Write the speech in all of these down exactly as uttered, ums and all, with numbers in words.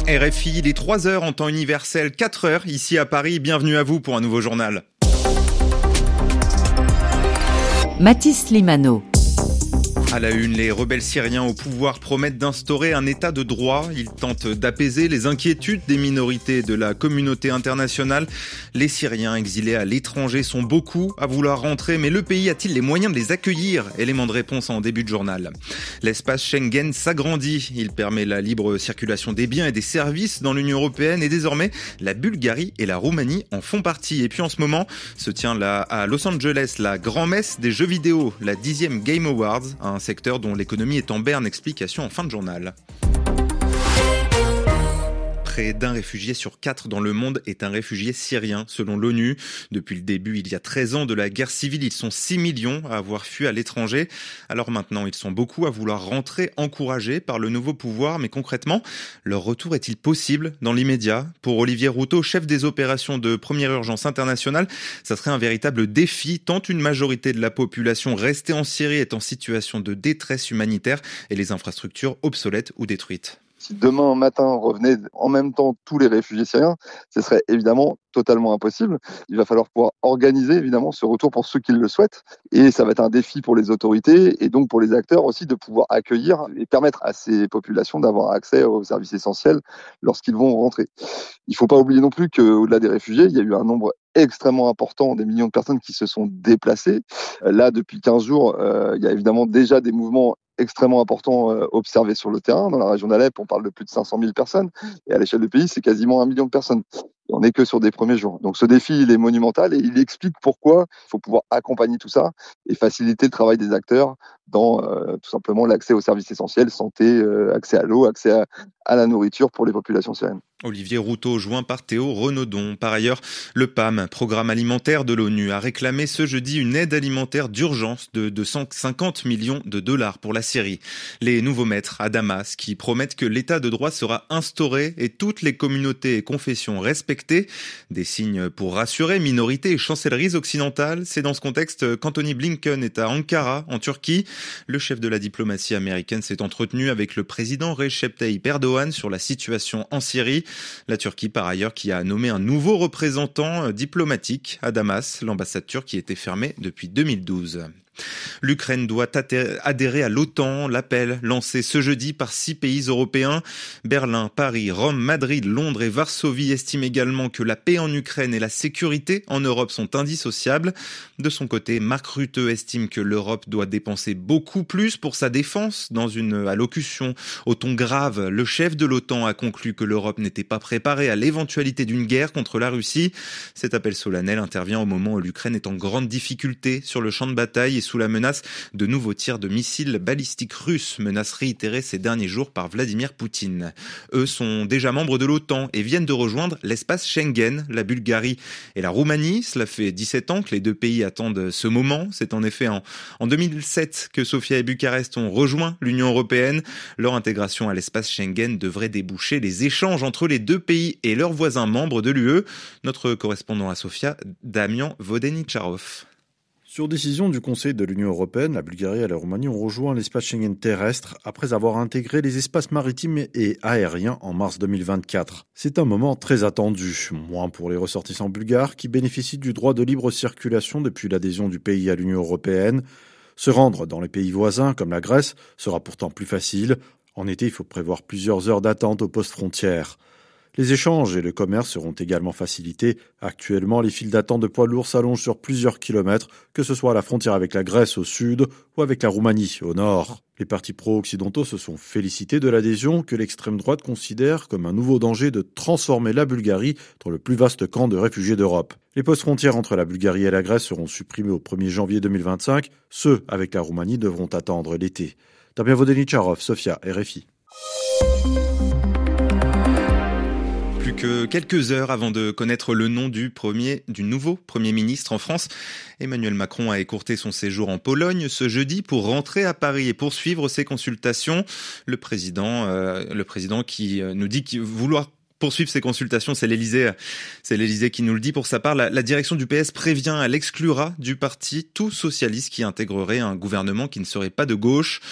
R F I, il est trois heures en temps universel, quatre heures ici à Paris. Bienvenue à vous pour un nouveau journal. Mathis Limano. À la une, les rebelles syriens au pouvoir promettent d'instaurer un état de droit. Ils tentent d'apaiser les inquiétudes des minorités de la communauté internationale. Les Syriens exilés à l'étranger sont beaucoup à vouloir rentrer, mais le pays a-t-il les moyens de les accueillir ? Élément de réponse en début de journal. L'espace Schengen s'agrandit. Il permet la libre circulation des biens et des services dans l'Union européenne et désormais la Bulgarie et la Roumanie en font partie. Et puis en ce moment se tient là à Los Angeles la grand-messe des jeux vidéo, la dixième Game Awards, un secteur dont l'économie est en berne. Explication en fin de journal. Près d'un réfugié sur quatre dans le monde est un réfugié syrien, selon l'ONU. Depuis le début, il y a treize ans de la guerre civile, ils sont six millions à avoir fui à l'étranger. Alors maintenant, ils sont beaucoup à vouloir rentrer, encouragés par le nouveau pouvoir. Mais concrètement, leur retour est-il possible dans l'immédiat ? Pour Olivier Routot, chef des opérations de première urgence internationale, ça serait un véritable défi, tant une majorité de la population restée en Syrie est en situation de détresse humanitaire et les infrastructures obsolètes ou détruites. Si demain matin revenaient en même temps tous les réfugiés syriens, ce serait évidemment totalement impossible. Il va falloir pouvoir organiser évidemment ce retour pour ceux qui le souhaitent. Et ça va être un défi pour les autorités et donc pour les acteurs aussi de pouvoir accueillir et permettre à ces populations d'avoir accès aux services essentiels lorsqu'ils vont rentrer. Il ne faut pas oublier non plus qu'au-delà des réfugiés, il y a eu un nombre extrêmement important, des millions de personnes qui se sont déplacées. Là, depuis quinze jours, euh, il y a évidemment déjà des mouvements extrêmement important euh, observé sur le terrain. Dans la région d'Alep, on parle de plus de cinq cent mille personnes. Et à l'échelle du pays, c'est quasiment un million de personnes. Et on n'est que sur des premiers jours. Donc ce défi, il est monumental et il explique pourquoi il faut pouvoir accompagner tout ça et faciliter le travail des acteurs dans euh, tout simplement l'accès aux services essentiels, santé, euh, accès à l'eau, accès à, à la nourriture pour les populations syriennes. Olivier Routot, joint par Théo Renaudon. Par ailleurs, le P A M, Programme alimentaire de l'ONU, a réclamé ce jeudi une aide alimentaire d'urgence de deux cent cinquante millions de dollars pour la Syrie. Les nouveaux maîtres à Damas qui promettent que l'état de droit sera instauré et toutes les communautés et confessions respectées. Des signes pour rassurer minorités et chancelleries occidentales. C'est dans ce contexte qu'Anthony Blinken est à Ankara, en Turquie. Le chef de la diplomatie américaine s'est entretenu avec le président Recep Tayyip Erdogan sur la situation en Syrie. La Turquie, par ailleurs, qui a nommé un nouveau représentant diplomatique à Damas. L'ambassade turque y était fermée depuis deux mille douze. L'Ukraine doit adhérer à l'OTAN, l'appel lancé ce jeudi par six pays européens. Berlin, Paris, Rome, Madrid, Londres et Varsovie estiment également que la paix en Ukraine et la sécurité en Europe sont indissociables. De son côté, Mark Rutte estime que l'Europe doit dépenser beaucoup plus pour sa défense. Dans une allocution au ton grave, le chef de l'OTAN a conclu que l'Europe n'était pas préparée à l'éventualité d'une guerre contre la Russie. Cet appel solennel intervient au moment où l'Ukraine est en grande difficulté sur le champ de bataille et sous la menace de nouveaux tirs de missiles balistiques russes, menace réitérée ces derniers jours par Vladimir Poutine. Eux sont déjà membres de l'OTAN et viennent de rejoindre l'espace Schengen, la Bulgarie et la Roumanie. Cela fait dix-sept ans que les deux pays attendent ce moment. C'est en effet en, en deux mille sept que Sofia et Bucarest ont rejoint l'Union européenne. Leur intégration à l'espace Schengen devrait déboucher les échanges entre les deux pays et leurs voisins membres de l'U E. Notre correspondant à Sofia, Damian Vodeničarov. Sur décision du Conseil de l'Union européenne, la Bulgarie et la Roumanie ont rejoint l'espace Schengen terrestre après avoir intégré les espaces maritimes et aériens en mars deux mille vingt-quatre. C'est un moment très attendu, moins pour les ressortissants bulgares qui bénéficient du droit de libre circulation depuis l'adhésion du pays à l'Union européenne. Se rendre dans les pays voisins, comme la Grèce, sera pourtant plus facile. En été, il faut prévoir plusieurs heures d'attente aux postes frontières. Les échanges et le commerce seront également facilités. Actuellement, les files d'attente de poids lourds s'allongent sur plusieurs kilomètres, que ce soit à la frontière avec la Grèce au sud ou avec la Roumanie au nord. Les partis pro-occidentaux se sont félicités de l'adhésion que l'extrême droite considère comme un nouveau danger de transformer la Bulgarie dans le plus vaste camp de réfugiés d'Europe. Les postes frontières entre la Bulgarie et la Grèce seront supprimés au premier janvier deux mille vingt-cinq. Ceux avec la Roumanie devront attendre l'été. Damien Vodeničarov, Sofia, R F I. Plus que quelques heures avant de connaître le nom du premier, du nouveau Premier ministre en France, Emmanuel Macron a écourté son séjour en Pologne ce jeudi pour rentrer à Paris et poursuivre ses consultations. Le président, euh, le président qui nous dit qu'il vouloir poursuivre ses consultations, c'est l'Élysée, c'est l'Élysée qui nous le dit. Pour sa part, la, la direction du P S prévient, elle exclura du parti tout socialiste qui intégrerait un gouvernement qui ne serait pas de gauche.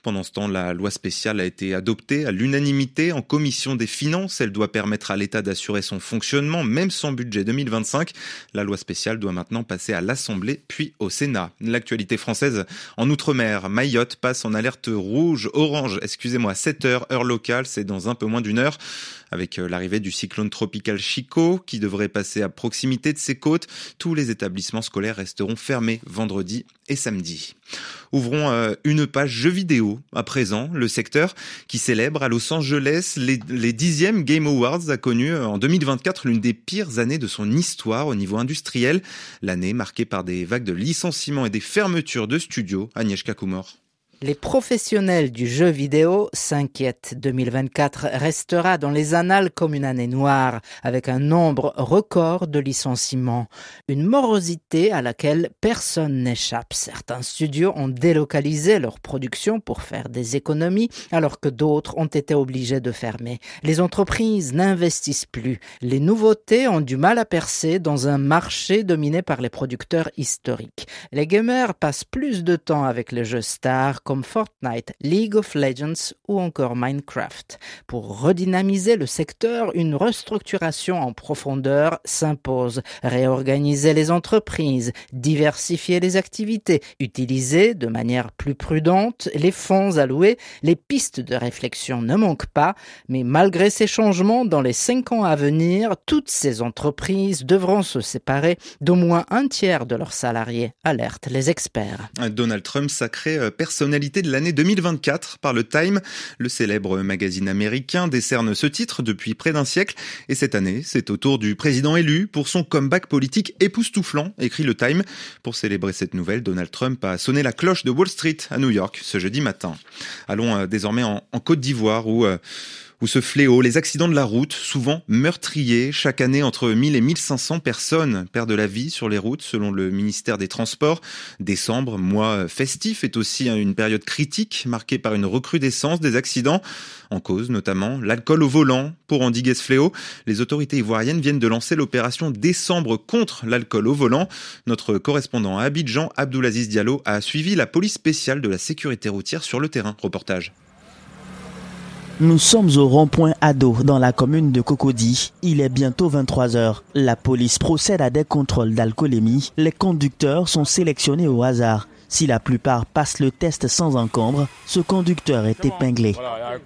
Pendant ce temps, la loi spéciale a été adoptée à l'unanimité en commission des finances. Elle doit permettre à l'État d'assurer son fonctionnement, même sans budget deux mille vingt-cinq. La loi spéciale doit maintenant passer à l'Assemblée, puis au Sénat. L'actualité française en Outre-mer. Mayotte passe en alerte rouge, orange, excusez-moi, à sept heures, heure locale. C'est dans un peu moins d'une heure. Avec l'arrivée du cyclone tropical Chico, qui devrait passer à proximité de ses côtes, tous les établissements scolaires resteront fermés vendredi et samedi. Ouvrons euh, une page jeux vidéo à présent. Le secteur qui célèbre à Los Angeles les, les dixièmes Game Awards a connu euh, en deux mille vingt-quatre l'une des pires années de son histoire au niveau industriel. L'année marquée par des vagues de licenciements et des fermetures de studios. Agnieszka Kumor. Les professionnels du jeu vidéo s'inquiètent. deux mille vingt-quatre restera dans les annales comme une année noire, avec un nombre record de licenciements. Une morosité à laquelle personne n'échappe. Certains studios ont délocalisé leur production pour faire des économies, alors que d'autres ont été obligés de fermer. Les entreprises n'investissent plus. Les nouveautés ont du mal à percer dans un marché dominé par les producteurs historiques. Les gamers passent plus de temps avec les jeux stars comme Fortnite, League of Legends ou encore Minecraft. Pour redynamiser le secteur, une restructuration en profondeur s'impose. Réorganiser les entreprises, diversifier les activités, utiliser de manière plus prudente les fonds alloués. Les pistes de réflexion ne manquent pas, mais malgré ces changements, dans les cinq ans à venir, toutes ces entreprises devront se séparer d'au moins un tiers de leurs salariés, alertent les experts. Donald Trump sacré personnalité de l'année deux mille vingt-quatre par le Time. Le célèbre magazine américain décerne ce titre depuis près d'un siècle. Et cette année, c'est au tour du président élu pour son comeback politique époustouflant, écrit le Time. Pour célébrer cette nouvelle, Donald Trump a sonné la cloche de Wall Street à New York ce jeudi matin. Allons euh, désormais en, en Côte d'Ivoire où... Euh, Où ce fléau, les accidents de la route, souvent meurtriers, chaque année entre mille et mille cinq cents personnes perdent la vie sur les routes selon le ministère des Transports. Décembre, mois festif, est aussi une période critique marquée par une recrudescence des accidents. En cause notamment l'alcool au volant. Pour endiguer ce fléau, les autorités ivoiriennes viennent de lancer l'opération Décembre contre l'alcool au volant. Notre correspondant à Abidjan, Abdoulaziz Diallo, a suivi la police spéciale de la sécurité routière sur le terrain. Reportage. Nous sommes au rond-point Ado, dans la commune de Cocody. Il est bientôt vingt-trois heures. La police procède à des contrôles d'alcoolémie. Les conducteurs sont sélectionnés au hasard. Si la plupart passent le test sans encombre, ce conducteur est épinglé.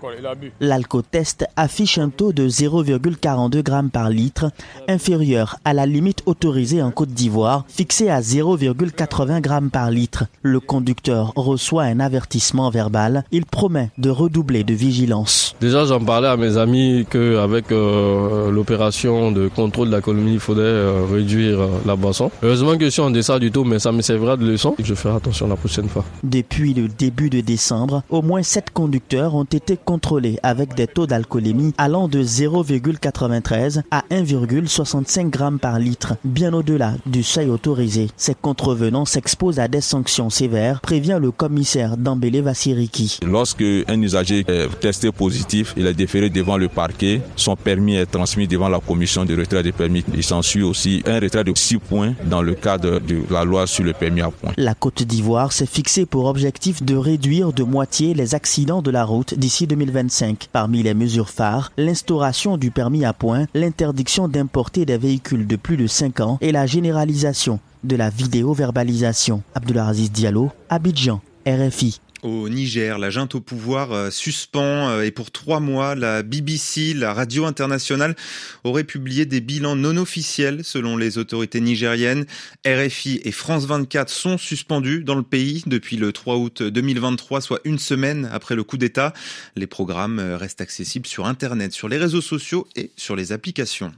L'alcotest affiche un taux de zéro virgule quarante-deux grammes par litre, inférieur à la limite autorisée en Côte d'Ivoire, fixée à zéro virgule quatre-vingts grammes par litre. Le conducteur reçoit un avertissement verbal. Il promet de redoubler de vigilance. Déjà, j'en parlais à mes amis qu'avec euh, l'opération de contrôle de l'alcoolémie, il faudrait euh, réduire euh, la boisson. Heureusement que je suis en deçà du tout, mais ça me servira de leçon. Je ferai attention la prochaine fois. Depuis le début de décembre, au moins sept conducteurs ont été contrôlés avec des taux d'alcoolémie allant de zéro virgule quatre-vingt-treize à un virgule soixante-cinq grammes par litre, bien au-delà du seuil autorisé. Ces contrevenants s'exposent à des sanctions sévères, prévient le commissaire Dambélé Vassiriki. Lorsque un usager est testé positif, il est déféré devant le parquet, son permis est transmis devant la commission de retrait des permis. Il s'ensuit aussi un retrait de six points dans le cadre de la loi sur le permis à points. La Côte d'Ivoire s'est fixé pour objectif de réduire de moitié les accidents de la route d'ici deux mille vingt-cinq. Parmi les mesures phares, l'instauration du permis à points, l'interdiction d'importer des véhicules de plus de cinq ans et la généralisation de la vidéo-verbalisation. Abdoulaziz Diallo, Abidjan, R F I. Au Niger, la junte au pouvoir euh, suspend euh, et pour trois mois, la B B C, la radio internationale, aurait publié des bilans non officiels selon les autorités nigériennes. R F I et France vingt-quatre sont suspendus dans le pays depuis le trois août deux mille vingt-trois, soit une semaine après le coup d'État. Les programmes restent accessibles sur Internet, sur les réseaux sociaux et sur les applications.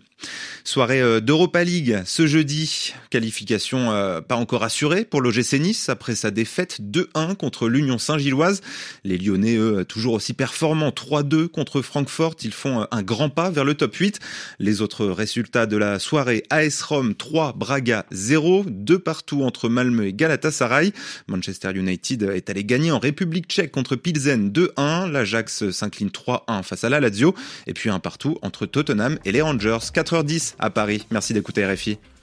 Soirée d'Europa League ce jeudi, qualification euh, pas encore assurée pour l'O G C Nice après sa défaite deux un contre l'Union Saint-Gilloise. Les Lyonnais, eux, toujours aussi performants, trois deux contre Francfort, ils font un grand pas vers le top huit. Les autres résultats de la soirée: A S Rome trois, Braga zéro, deux partout entre Malmö et Galatasaray. Manchester United est allé gagner en République tchèque contre Pilsen deux un, l'Ajax s'incline trois un face à la Lazio, et puis un partout entre Tottenham et les Rangers. quatre heures dix à Paris. Merci d'écouter R F I.